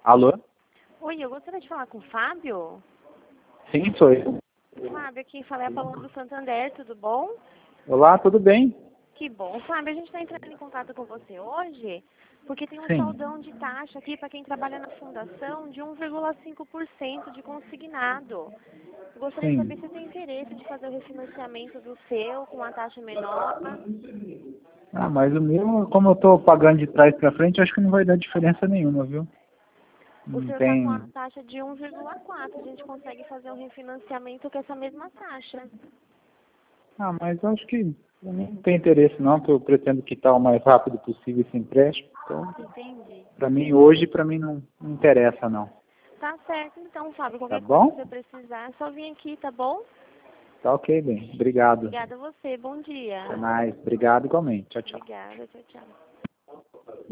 Alô? Oi, eu gostaria de falar com o Fábio. Sim, sou eu. Fábio, aqui falei a Paloma do Santander, tudo bom? Olá, tudo bem? Que bom. Fábio, a gente está entrando em contato com você hoje porque tem um Sim. saldão de taxa aqui para quem trabalha na fundação de 1,5% de consignado. Eu gostaria de saber Sim. se tem interesse de fazer o refinanciamento do seu com uma taxa menor. Ah, mas o meu, como eu tô pagando de trás pra frente, acho que não vai dar diferença nenhuma, viu? O Não senhor está com a tem... taxa de 1,4%. A gente consegue fazer um refinanciamento com essa mesma taxa. Ah, mas eu acho que pra mim não tem interesse não, que eu pretendo quitar o mais rápido possível esse empréstimo. Então, Entendi. pra mim hoje, pra mim não interessa não. Tá certo, então, Fábio. Tá Qualquer coisa que você bom? precisar, é só vir aqui, tá bom? Tá ok, bem. Obrigado. Obrigada a você. Bom dia. Até mais. Obrigado igualmente. Tchau, tchau. Obrigada. Tchau, tchau.